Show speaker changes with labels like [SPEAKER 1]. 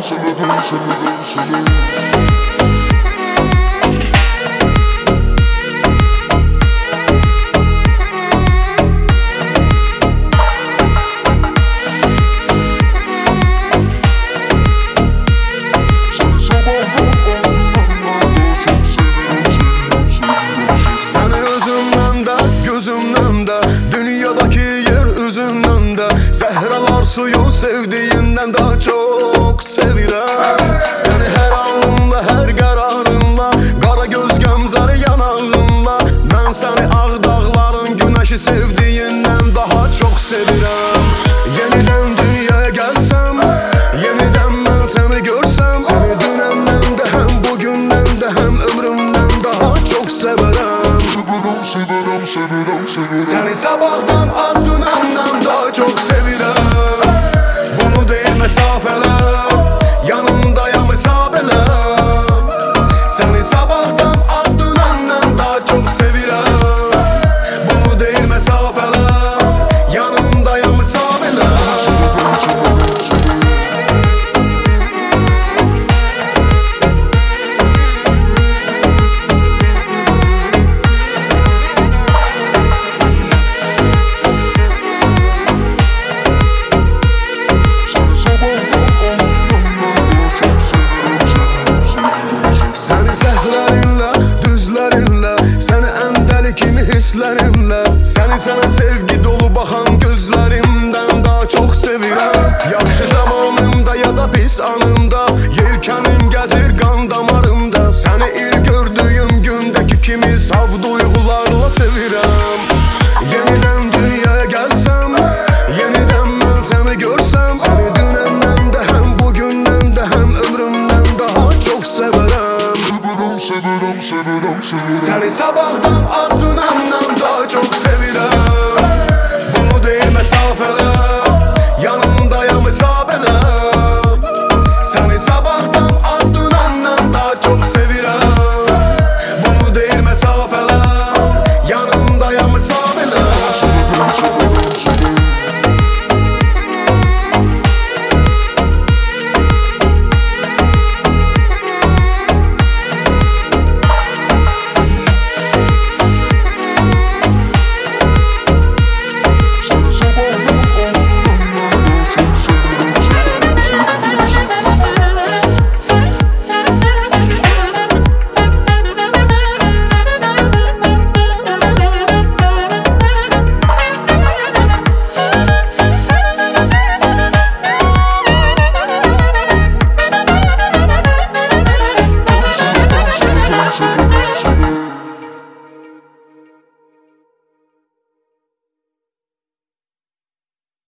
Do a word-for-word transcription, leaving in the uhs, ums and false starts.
[SPEAKER 1] Səhralar suyu sevdiğinden daha çok sevirəm. Səni hər anınla, hər qərarınla, qara göz gəmzəri yanağınla, mən səni ağ dağların günəşi sevdiğinden daha çok sevirəm. Yenidən dünyaya gəlsəm, yenidən mən səni görsəm, səni dünəndən də həm bugündən də həm ömrümdən daha çok sevirəm. Sevirəm, sevirəm, sevirəm, sevirəm. Səni sabahdan az dünəndən daha çok sevirəm. Bunu deyil mesafələr, yanımdayam hesab elə. Səni sabahdan az dünəndən daha çok sevirəm. Bunu deyil mesafələr, yanımdayam hesab elə. Hislərimlə, səni sənə sevgi dolu baxan gözlərimdən daha çok sevirəm. Yaxşı zamanımda ya da pis anımda, yelkənin gəzir qan damarımda. Səni ilk gördüyüm gündəki kimi saf duyğularla sevirəm. Yenidən dünyaya gəlsəm, yenidən mən səni görsəm, səni dünəndən də həm bugündən də həm ömrümdən daha çok sevirəm. Sevirəm, sevirəm, sevirəm, sevirəm. Səni sabahdan az dünəndən daha çok sevirəm.